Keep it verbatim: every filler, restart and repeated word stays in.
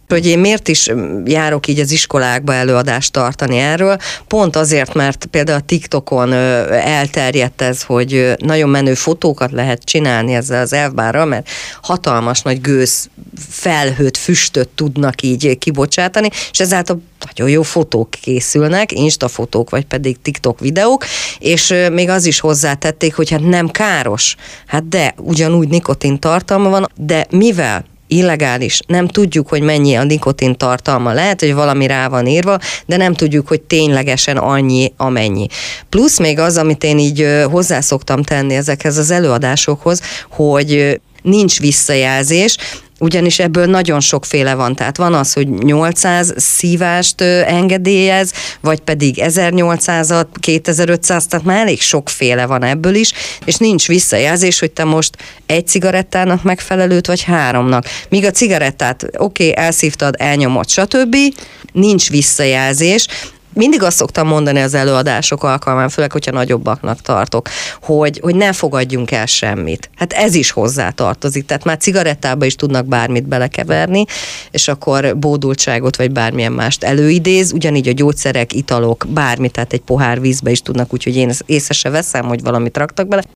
Hogy én miért is járok így az iskolákba előadást tartani erről, pont azért, mert például a TikTokon elterjedt ez, hogy nagyon menő fotókat lehet csinálni ezzel az elfbárral, mert hatalmas nagy gőz felhőt, füstöt tudnak így kibocsátani, és ezáltal nagyon jó fotók készülnek, instafotók, vagy pedig TikTok videók, és még az is hozzátették, hogy hát nem káros. Hát de, ugyanúgy nikotin tartalma van, de mivel illegális, nem tudjuk, hogy mennyi a nikotin tartalma. Lehet, hogy valami rá van írva, de nem tudjuk, hogy ténylegesen annyi, amennyi. Plusz még az, amit én így hozzá szoktam tenni ezekhez az előadásokhoz, hogy nincs visszajelzés, ugyanis ebből nagyon sokféle van. Tehát van az, hogy nyolcszáz szívást engedélyez, vagy pedig ezernyolcszázat, kétezer-ötszáz, tehát már elég sokféle van ebből is, és nincs visszajelzés, hogy te most egy cigarettának megfelelőt, vagy háromnak. Míg a cigarettát, oké, okay, elszívtad, elnyomod, stb. Nincs visszajelzés. Mindig azt szoktam mondani az előadások alkalmán, főleg, hogyha nagyobbaknak tartok, hogy, hogy ne fogadjunk el semmit. Hát ez is hozzá tartozik. Tehát már cigarettába is tudnak bármit belekeverni, és akkor bódultságot vagy bármilyen mást előidéz. Ugyanígy a gyógyszerek, italok, bármit, tehát egy pohár vízbe is tudnak, úgyhogy én észre se veszem, hogy valamit raktak bele.